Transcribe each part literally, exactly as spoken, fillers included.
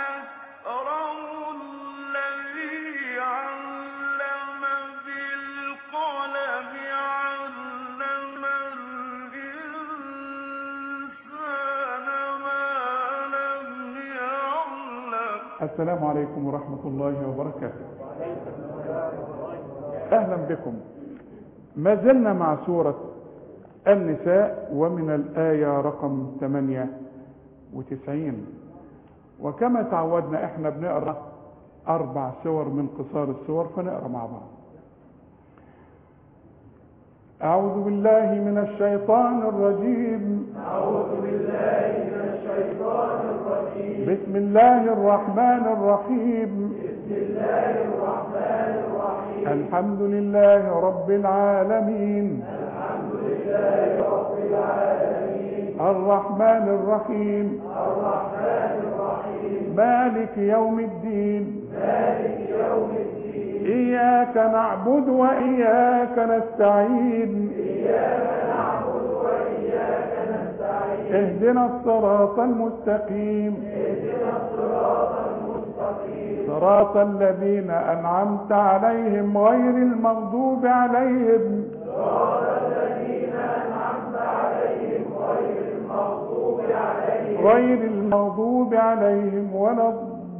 أكرم الذي علم بالقلم علم الإنسان ما لم يعلم. السلام عليكم ورحمة الله وبركاته. أهلا بكم. ما زلنا مع سورة النساء ومن الآية رقم ثمانية وتسعين، وكما تعودنا احنا بنقرأ أربع سور من قصار السور، فنقرأ مع بعض. أعوذ بالله من الشيطان الرجيم. أعوذ بالله من الشيطان الرجيم. بسم الله الرحمن الرحيم. بسم الله الرحمن الرحيم. الحمد لله رب العالمين. الحمد لله رب العالمين. الرحمن الرحيم. الرحمن الرحيم. مالك يوم الدين. مالك يوم الدين. إياك نعبد وإياك نستعين. إياك نعبد وإياك نستعين. اهدنا الصراط المستقيم. اهدنا الصراط المستقيم. صراط الذين أنعمت عليهم غير المغضوب عليهم. صراط الذين أنعمت عليهم غير المغضوب عليهم. غير المغضوب عليهم ولا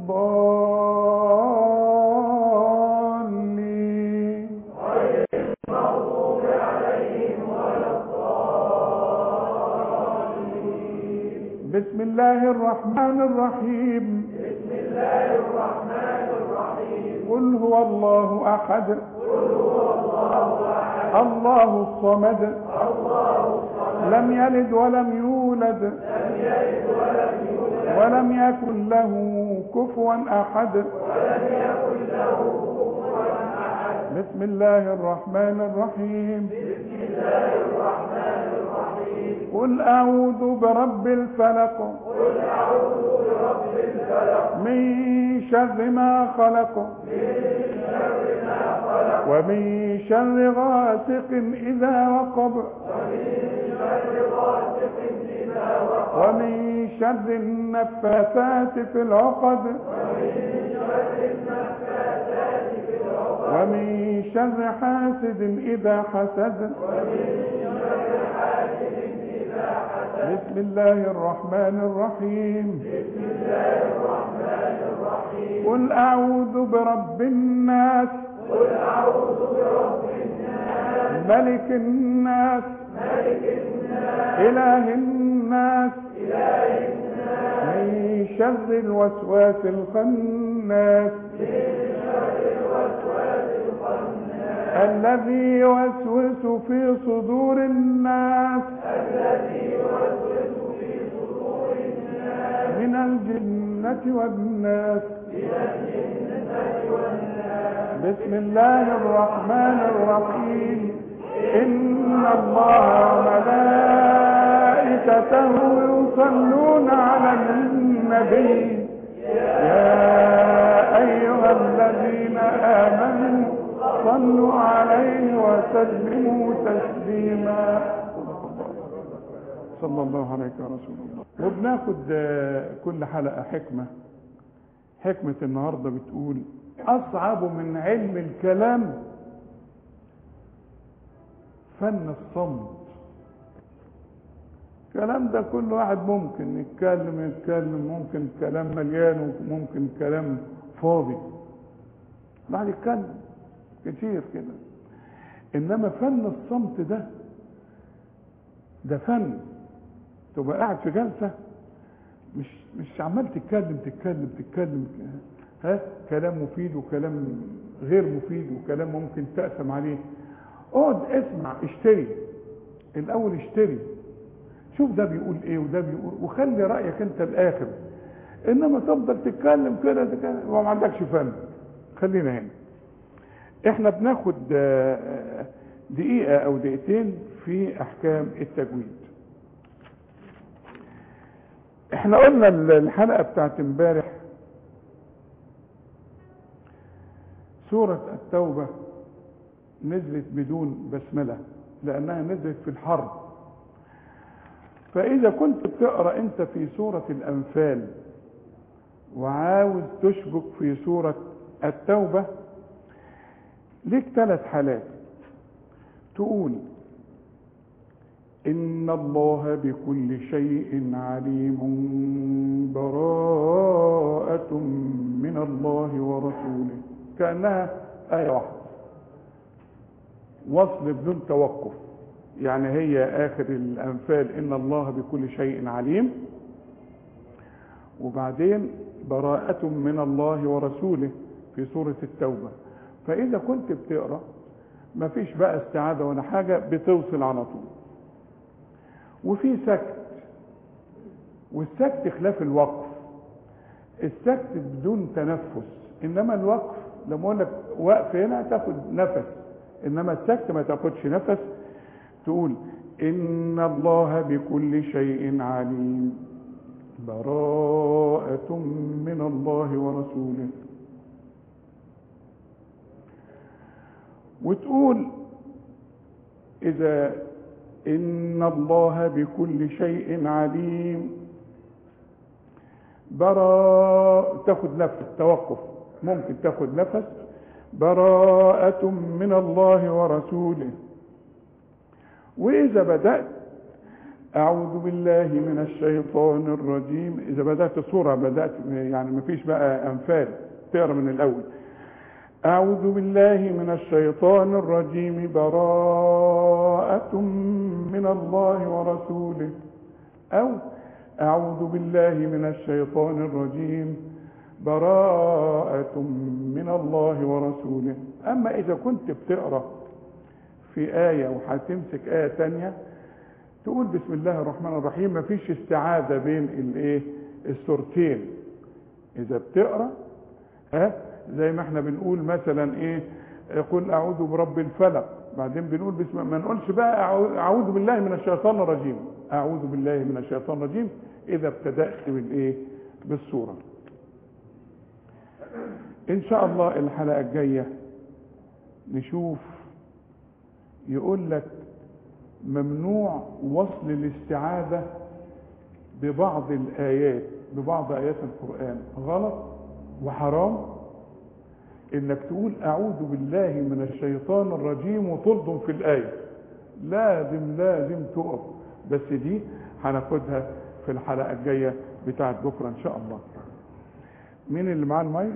الضالين. غير المغضوب عليهم ولا الضالين. بسم الله الرحمن الرحيم. بسم الله الرحمن الرحيم. قل هو الله أحد. قل هو الله أحد. الله الصمد. الله الصمد. لم يلد ولم يولد. لم يلد ولم يولد. ولم يكن له كفوا أحد. ولم يكن له كفوا أحد. بسم الله الرحمن الرحيم. بسم الله الرحمن الرحيم. قل أعوذ برب الفلق. قل أعوذ برب الفلق. من شر ما خلق. من شر ما خلق. ومن شر غاسق إذا وقب. ومن شر غاسق إذا وقب. ومن شر النفاثات في العقد. ومن شر النفاثات في العقد. ومن شر حاسد إذا حسد. ومن شر حاسد إذا حسد. بسم الله الرحمن الرحيم. بسم الله الرحمن الرحيم. قل أعوذ برب الناس. قل أعوذ برب الناس. ملك الناس. ملك الناس. إله الناس. إله الناس. من شر الوسواس الخناس. من شر الوسواس الخناس. الذي يوسوس في صدور الناس. الذي يوسوس في صدور الناس. من الجنة والناس. من الجنة والناس. بسم الله الرحمن الرحيم. إن الله وملائكته يصلون على النبي يا أيها الذين آمنوا صلوا عليه وسلموا تسليما. صلى الله عليك يا رسول الله. وبناخد كل حلقة حكمة. حكمة النهاردة بتقول أصعب من علم الكلام فن الصمت. الكلام ده كل واحد ممكن يتكلم يتكلم ممكن كلام مليان وممكن كلام فاضي، بعد يتكلم كتير كده. انما فن الصمت ده ده فن. تبقى قاعد في جلسة مش مش عمال تتكلم تتكلم تتكلم ها كلام مفيد وكلام غير مفيد وكلام ممكن تأثم عليه. اقعد اسمع، اشتري الاول، اشتري شوف ده بيقول ايه وده بيقول، وخلي رأيك انت الاخر. انما تفضل تتكلم كده تتكلم وما عندكش فن. خلينا هنا احنا بناخد دقيقة او دقيقتين في احكام التجويد. احنا قلنا الحلقة بتاعت امبارح سورة التوبة نزلت بدون بسملة لانها نزلت في الحرب. فاذا كنت بتقرأ انت في سورة الانفال وعاوز تشبك في سورة التوبة، ليك ثلاث حالات. تقول إن الله بكل شيء عليم براءة من الله ورسوله، كأنها آية واحدة وصل بدون توقف، يعني هي آخر الأنفال إن الله بكل شيء عليم، وبعدين براءة من الله ورسوله في سورة التوبة. فإذا كنت بتقرأ مفيش بقى استعاذة ولا حاجة، بتوصل على طول. وفي سكت، والسكت خلاف الوقف. السكت بدون تنفس، إنما الوقف لما أقول لك وقف هنا تاخد نفس، إنما السكت ما تاخدش نفس. تقول إن الله بكل شيء عليم براءة من الله ورسوله. وتقول إذا إن الله بكل شيء عليم براء، تاخد نفس توقف، ممكن تاخد نفس. براءة من الله ورسوله. وإذا بدأت أعوذ بالله من الشيطان الرجيم، إذا بدأت السورة بدأت يعني مفيش بقى أنفال، تقرأ من الأول. أعوذ بالله من الشيطان الرجيم براءة من الله ورسوله، أو أعوذ بالله من الشيطان الرجيم براءة من الله ورسوله. أما إذا كنت بتقرأ في آية وهتمسك آية تانية تقول بسم الله الرحمن الرحيم، مفيش استعاذة بين الايه السورتين. إذا بتقرأ ها زي ما احنا بنقول مثلا ايه، قل اعوذ برب الفلق، بعدين بنقول بسم، ما نقولش بقى اعوذ بالله من الشيطان الرجيم، اعوذ بالله من الشيطان الرجيم اذا ابتدأت بالايه بالسورة. ان شاء الله الحلقة الجاية نشوف يقول لك ممنوع وصل الاستعاذة ببعض الآيات، ببعض آيات القرآن، غلط وحرام انك تقول اعوذ بالله من الشيطان الرجيم وتلضم في الآية، لازم لازم تقف. بس دي هناخدها في الحلقة الجاية بتاعت بكرة ان شاء الله. مين اللي معاه المايك؟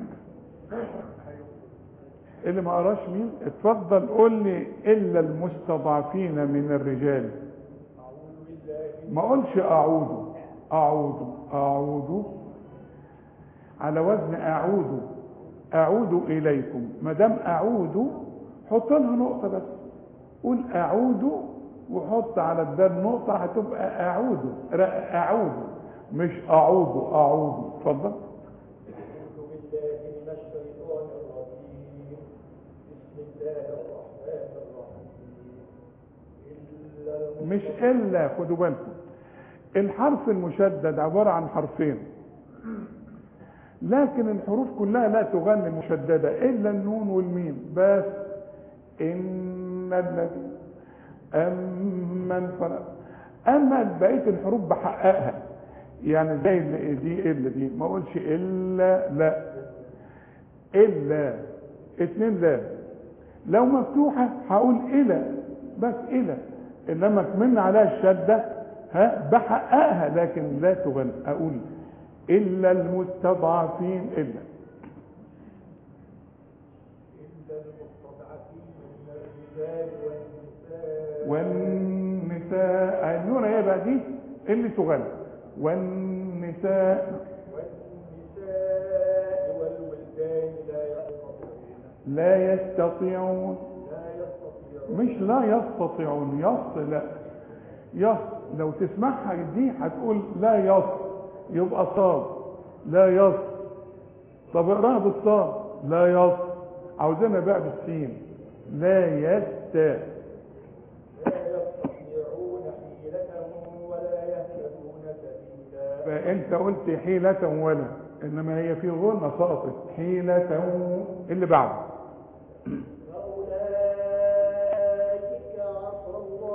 اللي ما قراش مين؟ اتفضل قول لي. الا المستضعفين من الرجال. ما اقولش اعوذ، اعوذ اعوذ على وزن اعوذ، اعود اليكم. ما دام اعوذ حط لها نقطه بس، قول اعوذ وحط على الدال نقطه، هتبقى اعوذ اعوذ مش اعوذ اعوذ. اتفضل. مش إلا، خدوا بالكم الحرف المشدد عبارة عن حرفين، لكن الحروف كلها لا تغني مشددة إلا النون والميم بس. إن الذي أمن فرق. أما بقية الحروف بحققها، يعني زي دي إلا دي ما أقولش إلا، لا إلا اتنين لا. لو مفتوحة هقول إلى بس إلى، انما كمن عليها الشده ها بحققها لكن لا تغنى. اقول الا المستضعفين، الا الا المستضعفين من الرجال والنساء والنساء. النون هي بقى دي اللي تغنى. والنساء والنساء والولدان لا لا يستطيعون يستطيعون لا يستطيعون مش لا يستطيعون، يص لا يص. لو تسمعها دي هتقول لا يص، يبقى صاد لا يص. طب اقراها بالصاد لا يص، عاوزينها بقى بالسين لا يست. لا يستطيعون حيلة ولا يهتدون سبيلا. فانت قلت حيلة ولا، انما هي في غنة سقطت حيلة اللي بعد.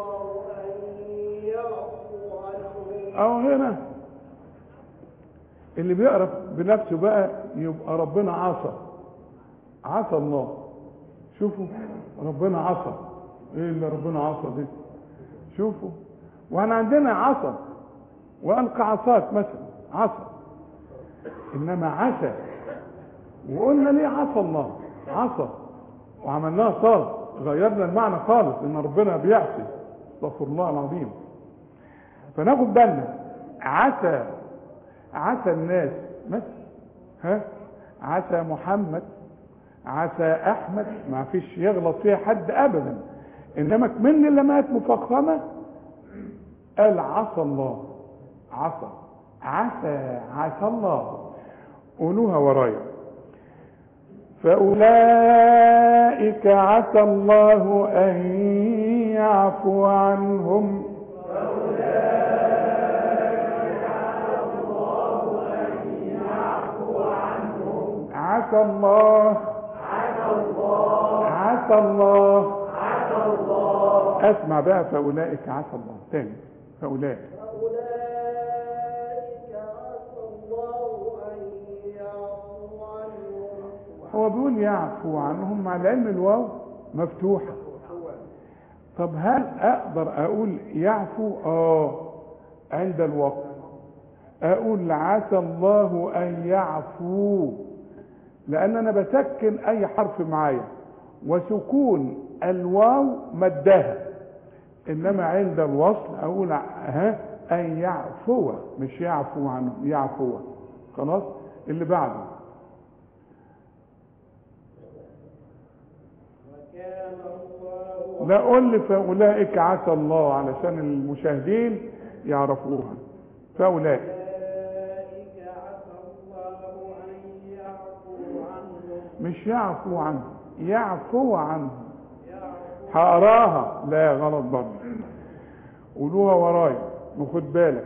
أو هنا اللي بيعرف بنفسه بقى يبقى ربنا عصى، عصى الله. شوفوا ربنا عصى، ايه اللي ربنا عصى دي؟ شوفوا، واحنا عندنا عصى والقى عصاك مثلا عصى، انما عسى وقلنا ليه عصى الله؟ عصى وعملناها صاد، غيرنا المعنى خالص ان ربنا بيعصي، استغفر الله العظيم. فناخد بالنا، عسى عسى الناس مثلا، ها عسى محمد، عسى احمد، ما فيش يغلط فيها حد ابدا، انما كمان لمات مفخمه قال عصى الله، عصى عسى عسى الله. قولوها ورايا، فأولئك عسى الله أن يعفو عنهم، عسى الله عسى الله عسى الله عسى الله. اسمع بقى، فأولئك عسى الله تاني، فأولئك هو بيقول يعفو عنهم مع العلم الواو مفتوحة. طب هل اقدر اقول يعفو اه عند الوقت، اقول عسى الله ان يعفو لان انا بسكن اي حرف معايا وسكون الواو مدها، انما عند الوصل اقول ها ان يعفو، مش يعفو عنه، يعفو. خلاص اللي بعده، لا قول لي فأولئك عسى الله علشان المشاهدين يعرفوها. فأولئك عسى الله أن يعفو عنهم، مش يعفو عنه، يعفو عنه. هقراها لا غلط برضه، قولوها ورايا وخد بالك.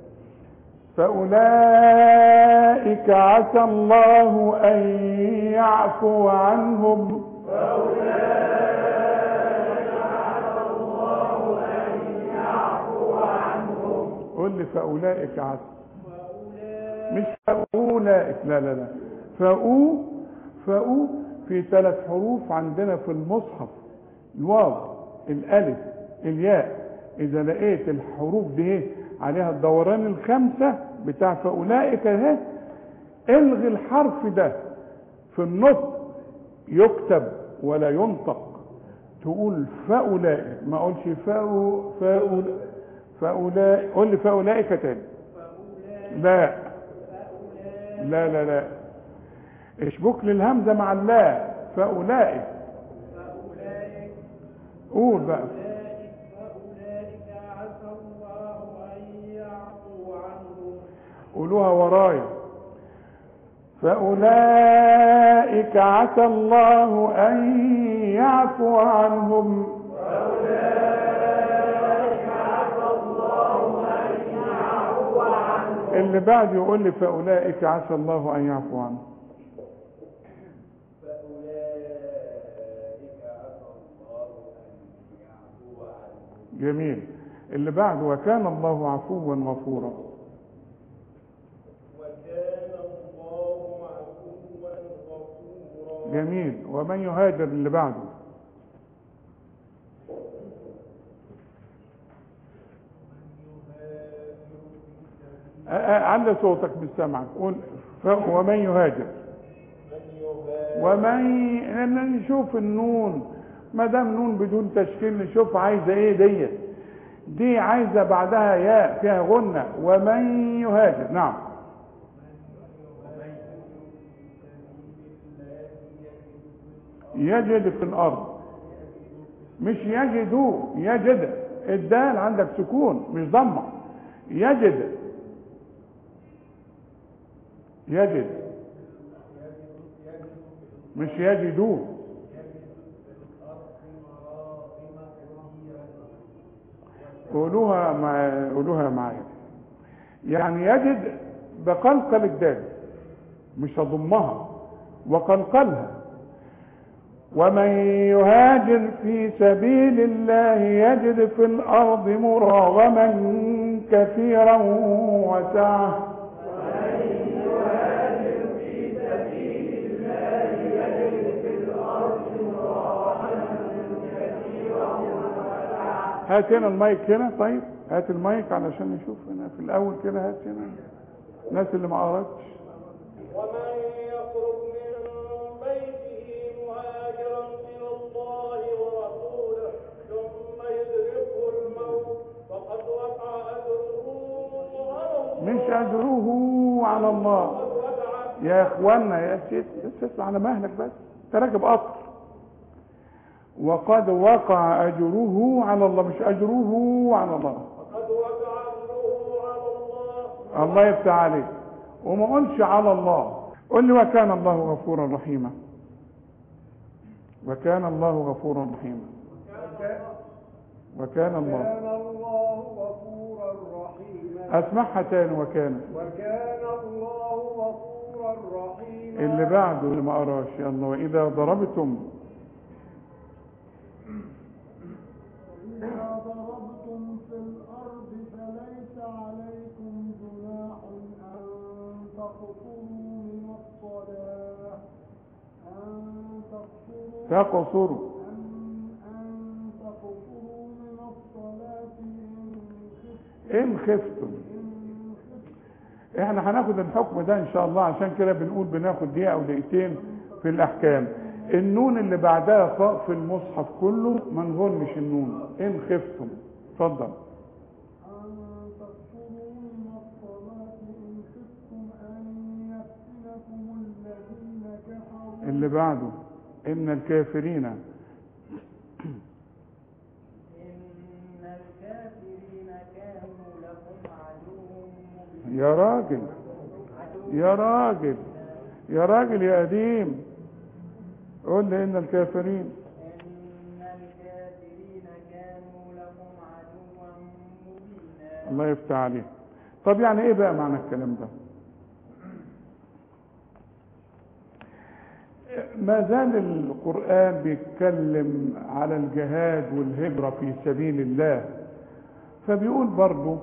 فأولئك عسى الله أن يعفو عنهم، قل لي فأولئك عسى، مش فأولئك، لا لا لا، فأو فأو في ثلاث حروف عندنا في المصحف، الواو الألف الياء. إذا لقيت الحروف دي عليها الدوران الخمسة بتاع فأولئك اهي، الغي الحرف ده في النطق، يكتب ولا ينطق، تقول فأولئك، ما اقولش فأو فأو فأولئك. قول لي فأولئك تاني، لا لا لا لا، اشبك لي الهمزة مع الله، فأولئك. قول بقى، فأولئك عسى الله أن يعفو عنهم، قولوها ورايا. فأولئك عسى الله أن يعفو عنهم، اللي بعد يقول لي فأولئك عسى الله أن يعفو عنه. جميل. اللي بعد وكان الله عفوا غفورا. جميل. ومن يهاجر اللي بعده. على صوتك بالسمع، قول ومن يهاجر. ومن نشوف النون، ما دام نون بدون تشكيل نشوف عايزه ايه ديت، دي عايزه بعدها ياء فيها غنه. ومن يهاجر، نعم. يجد في الارض، مش يجدوا، يجد، الدال عندك سكون مش ضمه. يجد يجد مش يجدوا. قولوها مع قولوها معايا، يعني يجد بقلقل الدال مش هضمها وقلقلها. ومن يهاجر في سبيل الله يجد في الأرض مراغما كثيرا وسعة. هات هنا المايك هنا. طيب هات المايك علشان نشوف هنا في الاول كده. هات هنا الناس اللي ما قرأتش. ومن يخرج من بيته مهاجرا إلى الله ورسوله ثم يدركه الموت فقد وقع أجره على الله. مش أجره على الله يا إخوانا، يا سيدي بس اسمع على مهلك بس، أنت راكب قطر. وقد وقع أجره على الله، مش أجره على الله. فقد وقع أجره على الله. الله يفتح عليك. وما قلش على الله، قل لي وكان الله غفورا رحيما. وكان الله غفورا رحيما. وكان الله كان الله غفورا رحيما. اسمعها تاني. وكان وكان الله غفورا رحيما. اللي بعده اللي ما قراش يلا. واذا ضربتم إذا ضربتم في الأرض فليس عليكم جناح أن تقصروا من الصلاة أن تقصروا تقصروا أن أن تقصروا من الصلاة ان خفتم. إن خفتم. احنا هناخد الحكم ده ان شاء الله، عشان كده بنقول بناخد دقيقه او دقيقتين في الاحكام. النون اللي بعدها خاء في المصحف كله ما نغنش النون. ان خفتم. اتفضل. أن تقصروا من الصلاة إن خفتم أن يفتنكم الذين كفروا. اللي بعده ان الكافرين. إن الكافرين كانوا لكم عدو مبين. يا راجل يا راجل يا راجل يا قديم، قول لي ان الكافرين. إن الكافرين كانوا لكم عدوا مبينا. الله يفتح عليك. طب يعني ايه بقى معنى الكلام ده؟ ما زال القرآن بيتكلم على الجهاد والهجرة في سبيل الله، فبيقول برضو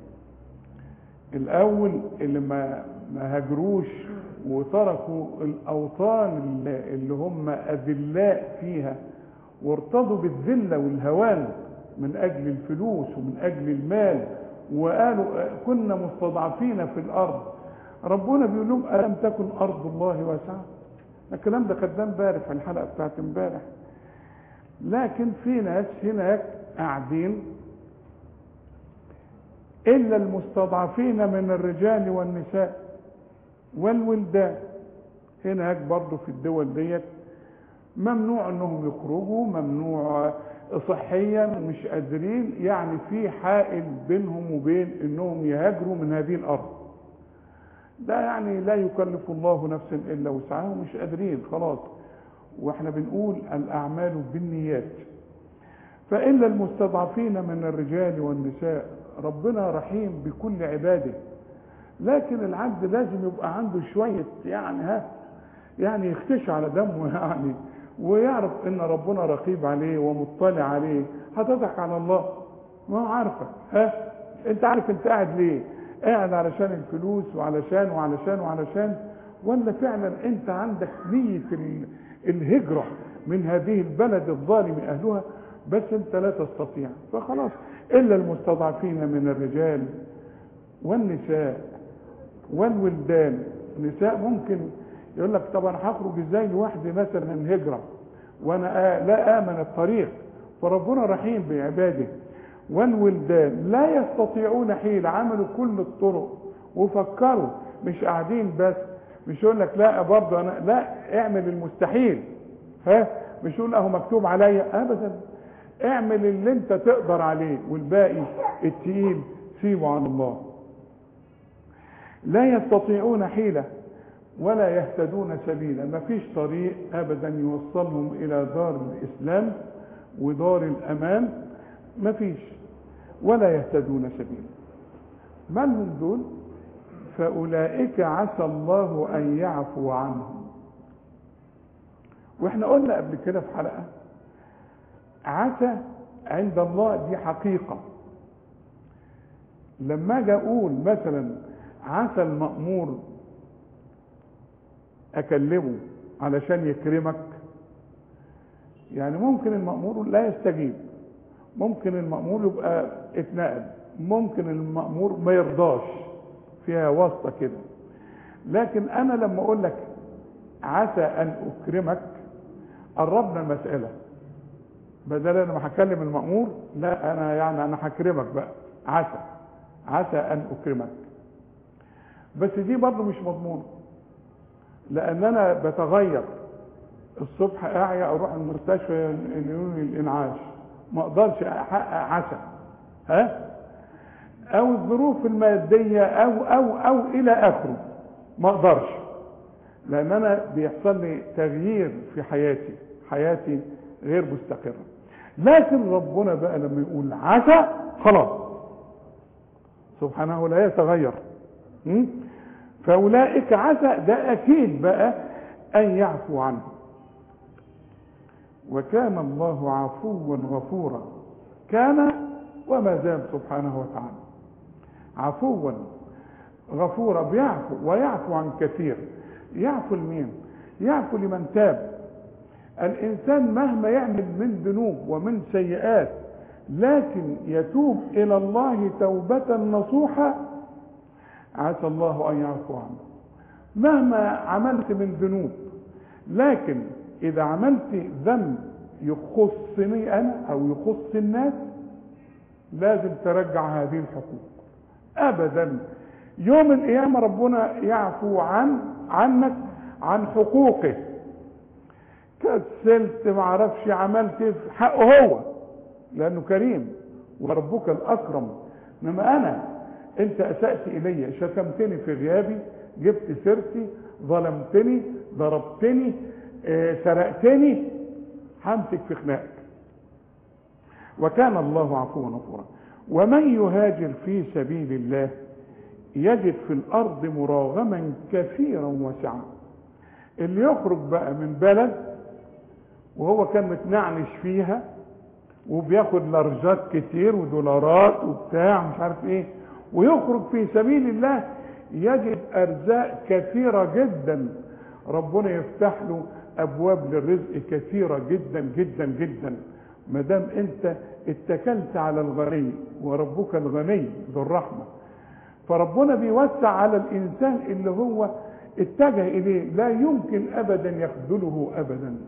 الأول اللي ما ما هاجروش وتركوا الأوطان اللي هم أذلاء فيها وارتضوا بالذلة والهوان من أجل الفلوس ومن أجل المال، وقالوا كنا مستضعفين في الأرض. ربنا بيقول لهم ألم تكن أرض الله واسعة؟ الكلام ده خدناه امبارح في الحلقة بتاعت امبارح. لكن في ناس هناك قاعدين إلا المستضعفين من الرجال والنساء والولدان. هناك برضو في الدول ديت ممنوع انهم يخرجوا، ممنوع صحيا، مش قادرين، يعني في حائل بينهم وبين انهم يهاجروا من هذه الارض. ده يعني لا يكلف الله نفسا الا وسعها، ومش قادرين خلاص. واحنا بنقول الاعمال بالنيات. فالا المستضعفين من الرجال والنساء. ربنا رحيم بكل عباده، لكن العبد لازم يبقى عنده شويه يعني ها يعني يختش على دمه يعني، ويعرف ان ربنا رقيب عليه ومطلع عليه. هتضحك على الله؟ ما هو عارفك. ها انت عارف انت قاعد ليه؟ قاعد علشان الفلوس وعلشان وعلشان وعلشان، ولا فعلا انت عندك نية الهجرة من هذه البلد الظالم اهلها، بس انت لا تستطيع. فخلاص الا المستضعفين من الرجال والنساء والولدان. نساء ممكن يقول لك طب انا هخرج ازاي لوحدي مثلا هجرة وانا لا امن الطريق؟ فربنا رحيم بعباده. والولدان لا يستطيعون حيل، عملوا كل الطرق وفكروا، مش قاعدين بس. مش يقول لك لا برضه انا لا، اعمل المستحيل. ها مش يقول اهو مكتوب عليا، ابدا. اعمل اللي انت تقدر عليه، والباقي التقيل سيبه عن الله. لا يستطيعون حيلة ولا يهتدون سبيلا. ما فيش طريق ابدا يوصلهم الى دار الاسلام ودار الامان، ما فيش. ولا يهتدون سبيلا. من هم دول؟ فاولئك عسى الله ان يعفو عنهم. واحنا قلنا قبل كده في حلقة عسى عند الله دي حقيقة. لما اجي اقول مثلا عسى المأمور اكلمه علشان يكرمك، يعني ممكن المأمور لا يستجيب، ممكن المأمور يبقى اتنقل، ممكن المأمور ما يرضاش، فيها واسطة كده. لكن انا لما اقول لك عسى ان اكرمك قربنا المسألة، بدل انا ما هكلم المأمور، لا انا يعني انا هكرمك بقى، عسى عسى ان اكرمك. بس دي برضه مش مضمونة، لان انا بتغير الصبح اعيا اروح المستشفى يقولوا لي الانعاش، ما اقدرش احقق عسى، ها، او الظروف المادية او او او الى اخره، ما اقدرش، لان انا بيحصل لي تغيير في حياتي، حياتي غير مستقرة. لكن ربنا بقى لما يقول عسى خلاص سبحانه لا يتغير. م? فاولئك عسى ده اكيد بقى ان يعفو عنه، وكان الله عفوا غفورا. كان وما زال سبحانه وتعالى عفوا غفورا، بيعفو ويعفو عن كثير. يعفو لمين؟ يعفو لمن تاب. الانسان مهما يعمل من ذنوب ومن سيئات لكن يتوب الى الله توبة نصوحة، عسى الله ان يعفو عنه. مهما عملت من ذنوب، لكن اذا عملت ذنب يخصني انا او يخص الناس لازم ترجع هذه الحقوق. ابدا يوم القيامة ربنا يعفو عن عنك عن حقوقه، كسلت ما عرفش عملت في حقه هو لانه كريم وربك الاكرم. انما انا انت اسأت الي، شتمتني في غيابي، جبت سيرتي، ظلمتني، ضربتني، اه سرقتني، همسك في خناقك. وكان الله عفوا غفورا. ومن يهاجر في سبيل الله يجد في الارض مراغما كثيرا وسعا. اللي يخرج بقى من بلد وهو كان متنعنش فيها وبياخد لارجات كتير ودولارات وبتاع مش عارف ايه، ويخرج في سبيل الله يجد ارزاق كثيرة جدا، ربنا يفتح له ابواب للرزق كثيرة جدا جدا جدا، ما دام انت اتكلت على الغني، وربك الغني ذو الرحمة. فربنا بيوسع على الانسان اللي هو اتجه اليه، لا يمكن ابدا يخذله ابدا.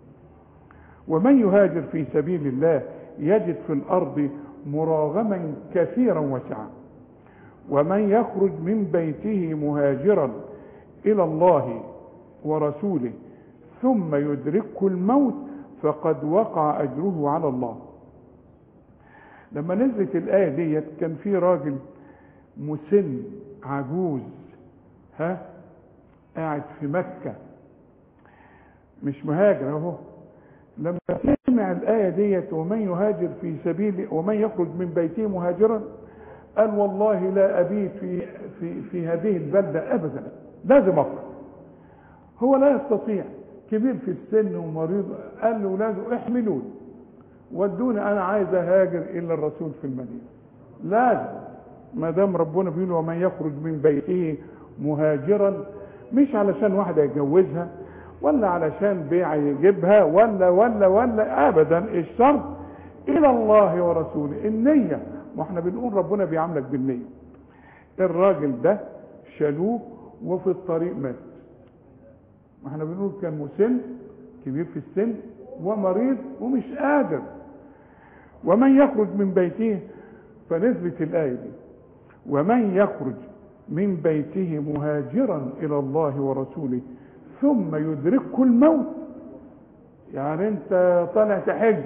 ومن يهاجر في سبيل الله يجد في الارض مراغما كثيرا وسعا. ومن يخرج من بيته مهاجرا الى الله ورسوله ثم يدركه الموت فقد وقع اجره على الله. لما نزلت الايه ديت كان في راجل مسن عجوز، ها، قاعد في مكة مش مهاجر اهو. لما سمع الآية ديت ومن يهاجر في سبيل ومن يخرج من بيته مهاجرا، قال والله لا أبيت في في في هذه البلدة أبدا، لازم أخرج. هو لا يستطيع، كبير في السن ومريض، قال لأولاده احملوني ودوني، أنا عايز أهاجر إلى الرسول في المدينة. لازم، ما دام ربنا بيقول ومن يخرج من بيته مهاجرا، مش علشان واحدة يتجوزها ولا علشان بيع يجيبها ولا ولا ولا ابدا، الشرط الى الله ورسوله، النية. ما احنا بنقول ربنا بيعاملك بالنية. الراجل ده شالوه وفي الطريق مات. ما احنا بنقول كان مسن كبير في السن ومريض ومش قادر. ومن يخرج من بيته، فنزلت الآية دي ومن يخرج من بيته مهاجرا الى الله ورسوله ثم يدركه الموت. يعني انت طالع تحج،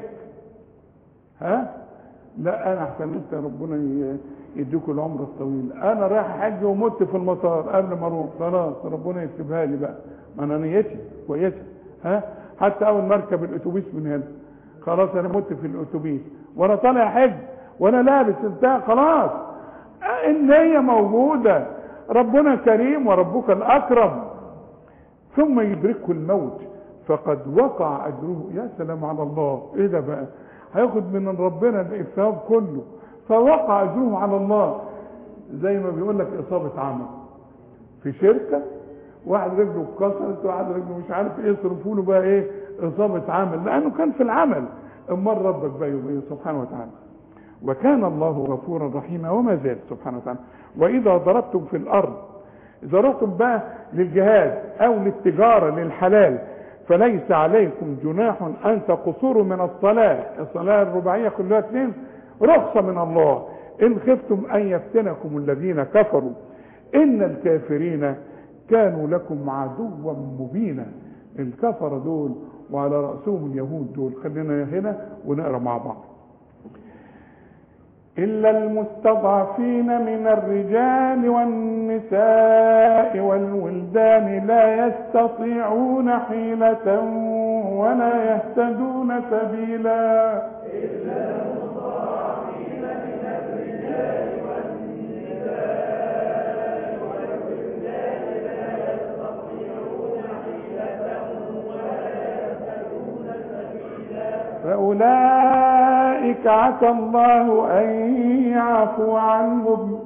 ها، لا انا احسن انت ربنا يديك العمر الطويل، انا رايح حج ومت في المطار قبل ما اروح، خلاص ربنا يكتبها لي بقى، ما انا نيتي كويسه، ها، حتى اول ما اركب الاتوبيس من هنا خلاص انا مت في الاتوبيس وانا طالع حج وانا لابس بتاع، خلاص النية موجودة، ربنا كريم وربك الأكرم. ثم يدركه الموت فقد وقع أجره. يا سلام على الله، إيه ده بقى؟ هياخد من ربنا الثواب كله، فوقع أجره على الله. زي ما بيقول لك إصابة عمل في شركة، واحد رجله اتكسرت وواحد رجله مش عارف ايه، يصرفوا له بقى ايه، إصابة عمل، لأنه كان في العمل. امال ربك بقى يبقى سبحانه وتعالى. وكان الله غفورا رحيما. وما زال سبحانه وتعالى واذا ضربتم في الارض، اذا رحتم بقى للجهاد او للتجاره للحلال فليس عليكم جناح ان تقصروا من الصلاه، الصلاه الرباعيه كلها اثنين، رخصه من الله. ان خفتم ان يفتنكم الذين كفروا ان الكافرين كانوا لكم عدوا مبينا. الكفر دول وعلى رأسهم اليهود دول. خلينا هنا ونقرأ مع بعض. إلا المستضعفين من الرجال والنساء والولدان لا يستطيعون حيلة ولا يهتدون سبيلا. إلا المستضعفين من الرجال والنساء والولدان لا يستطيعون حيلة ولا يهتدون سبيلا. فأولئك عسى الله أن يعفو عنهم.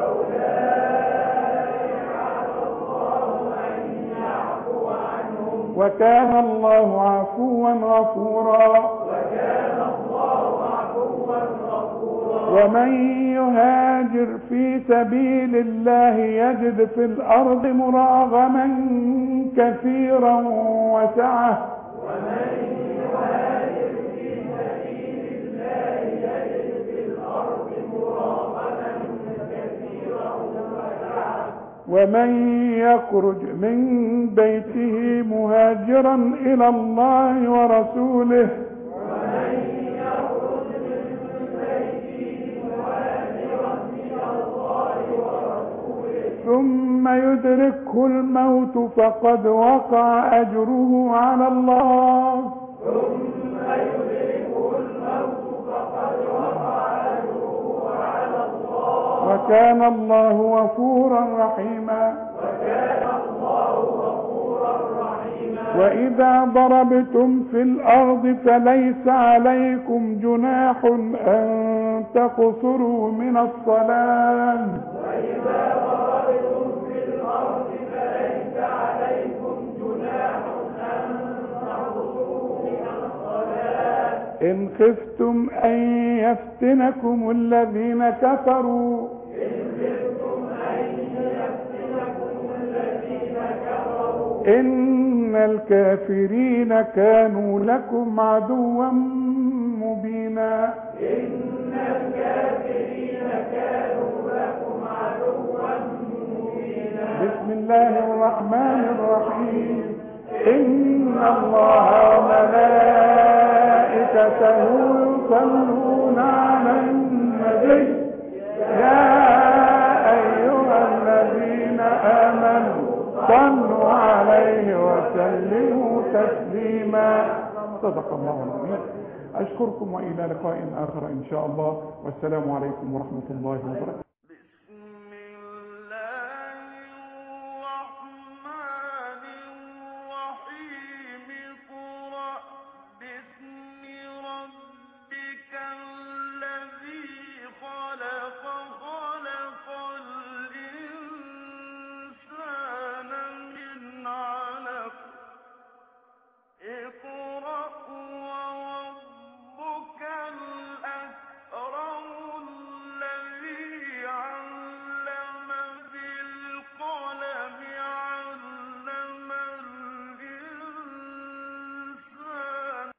فأولئك عسى الله أن يعفو عنهم. وكان الله عفوا غفورا. وكان الله عفوا غفورا. ومن يهاجر في سبيل الله يجد في الأرض مراغما كثيرا وسعة. ومن يهاجر في سبيل الله يجد في الأرض مراغما كثيرا وسعة. ومن يخرج من بيته مهاجرا إلى الله ورسوله ومن يخرج من بيته مهاجرا إلى الله ورسوله ثم يدركه الموت فقد وقع أجره على الله. ثم يدركه الموت فقد وقع أجره على الله. وكان الله غفورا رحيما. وكان الله غفورا رحيما. وإذا ضربتم في الأرض فليس عليكم جناح أن تقصروا من الصلاة. وإذا ضربتم في الأرض فليس عليكم جناح أن تقصروا من الصلاة. إن خفتم أن يفتنكم الذين كفروا إن خفتم أن يفتنكم الذين كفروا إن الكافرين كانوا لكم عدوا مبينا. إن الكافرين كانوا لكم عدوا مبينا. بسم الله الرحمن الرحيم. إن الله وملائكته يصلون على النبي يا أيها الذين آمنوا صلوا عليه وسلموا تسليما. صدق الله العظيم. أشكركم وإلى لقاء آخر إن شاء الله، والسلام عليكم ورحمة الله وبركاته.